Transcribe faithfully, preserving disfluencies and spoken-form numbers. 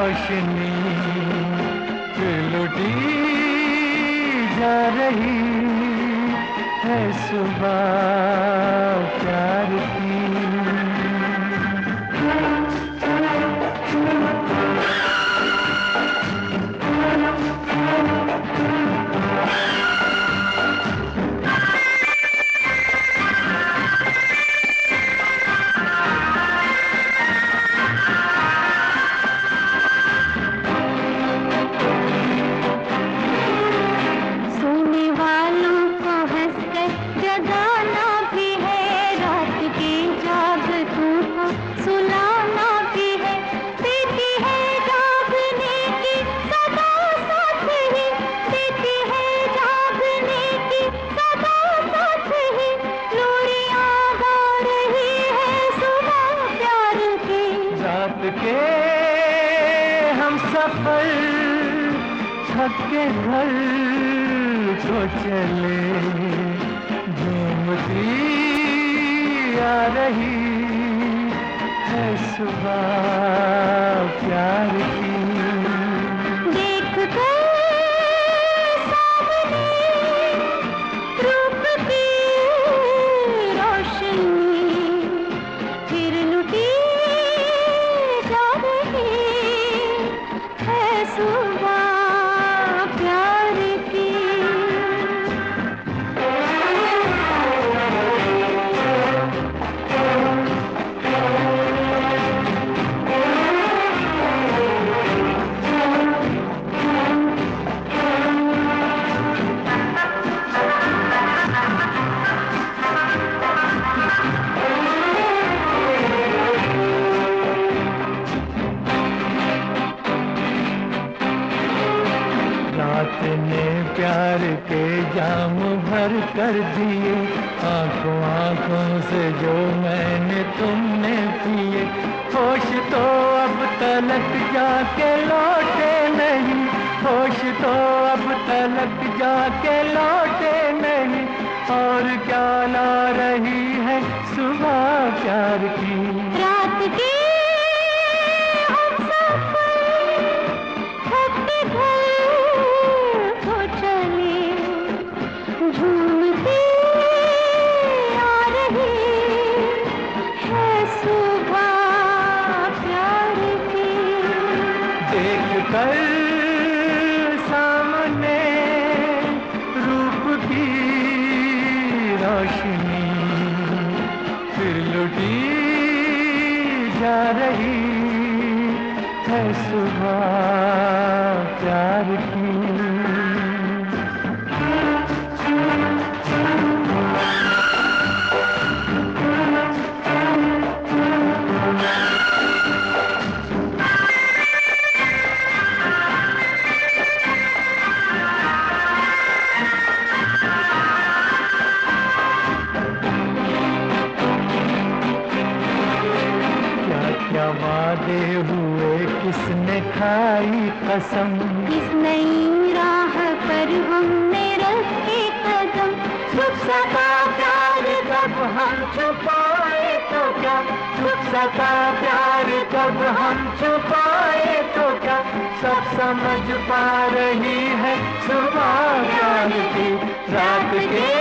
रोशनी फिर लुटी जा रही है सुबह प्यार की। के हम सफर थक के घर को चले, झूमती आ रही है सुबह प्यार की। देख कर सामने रूप की रोशनी फिर लुटी सुबह प्यार की। रात ने प्यार के जाम भर कर दिए, आंखों आंखों से जो मैंने तुमने पिए। होश तो अब तलक जाके लौटे नहीं, होश तो अब तलक जाके लौटे नहीं, और क्या ला रही है सुबह प्यार की। रात की झूमती आ रही है सुबह प्यार की। देख कर सामने रूप की रोशनी फिर लुटी जा रही है सुबह प्यार की। क्या वादे हुए किसने खाई कसम, इस नई राह पर हमने रखे कदम। छुप सका प्यार कब हम छुपाए तो क्या, छुप सका प्यार कब हम छुपाए तो क्या, सब समझ पा रही है सुबह प्यार की। रात के